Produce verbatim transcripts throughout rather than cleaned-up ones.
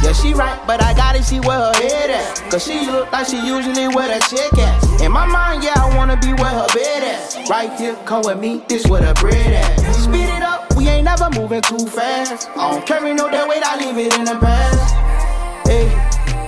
Yeah, she right, but I gotta see where her head at. Cause she look like she usually where the chick at. In my mind, yeah, I wanna be where her bed at. Right here, come with me, this where the bread at. Speed it up, we ain't never moving too fast. I don't carry no that weight, I leave it in the past. Hey.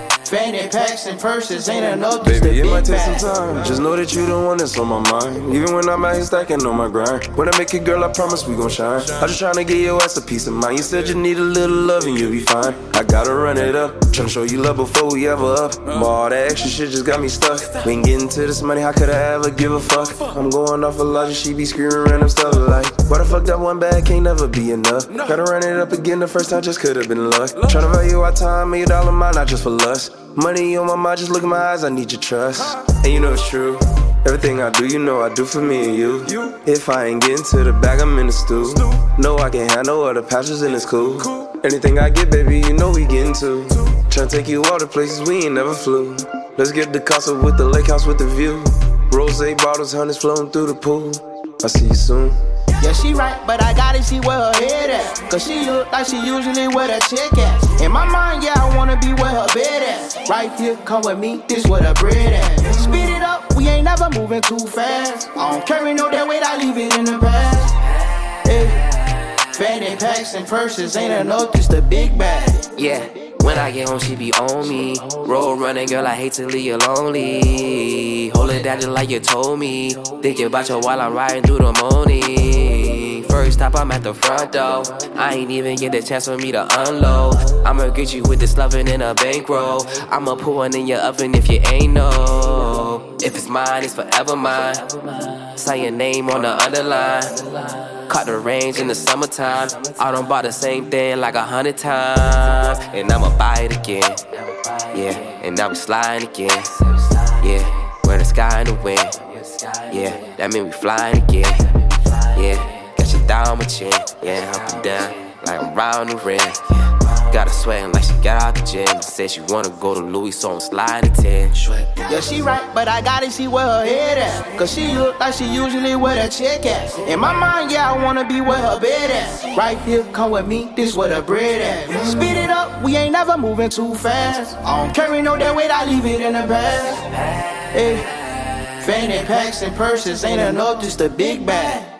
Fanny packs and purses ain't enough. Baby, it might take some time. Just know that you the one that's on my mind. Even when I'm out here stacking on my grind. When I make it, girl, I promise we gon' shine. I'm just tryna get your ass a piece of mind. You said you need a little love and you'll be fine. I gotta run it up. Tryna show you love before we ever up. All that extra shit just got me stuck. We ain't getting to this money, how could I ever give a fuck? I'm going off a logic, she be screaming random stuff like, why the fuck that one bag can't never be enough? Gotta run it up again the first time, just could've been luck. Tryna value our time, make it all of mine, not just for lust. Money on my mind, just look in my eyes, I need your trust. And you know it's true. Everything I do, you know I do for me and you. If I ain't getting to the bag, I'm in the stew. No, I can't have no other passions and it's cool. Anything I get, baby, you know we getting to. Tryna take you all the places we ain't never flew. Let's get the Casa with the lake house with the view. Rose bottles, hundreds flowing through the pool. I'll see you soon. Yeah, she right, but I gotta see where her head at. Cause she look like she usually where the chick at. In my mind, yeah, I wanna be where her bed at. Right here, come with me, this where the bread at. Speed it up, we ain't never moving too fast. I don't carry no that weight, I leave it in the past. Hey, fanny packs and purses ain't enough, just a big bag. Yeah. When I get home, she be on me. Road running, girl, I hate to leave you lonely. Hold it down just like you told me. Thinking about you while I'm riding through the morning. First stop, I'm at the front door. I ain't even get the chance for me to unload. I'ma greet you with this loving in a bankroll. I'ma put one in your oven if you ain't know. If it's mine, it's forever mine. Sign your name on the underline. Caught the range in the summertime. I done bought the same thing like a hundred times. And I'ma buy it again. Yeah, and now we sliding again. Yeah, we're the sky in the wind. Yeah, that mean we flying again. Yeah, got you down my chin. Yeah, up and down like I'm round the rim. Got her sweating like she got out the gym. Said she wanna go to Louis, so I'm sliding ten. Yeah, she right, but I gotta see where her head at. Cause she look like she usually where the chick at. In my mind, yeah, I wanna be where her bed at. Right here, come with me, this where the bread at. Speed it up, we ain't never moving too fast. I don't carry no that weight, I leave it in the past. Hey, fanny packs and purses ain't enough, just a big bag.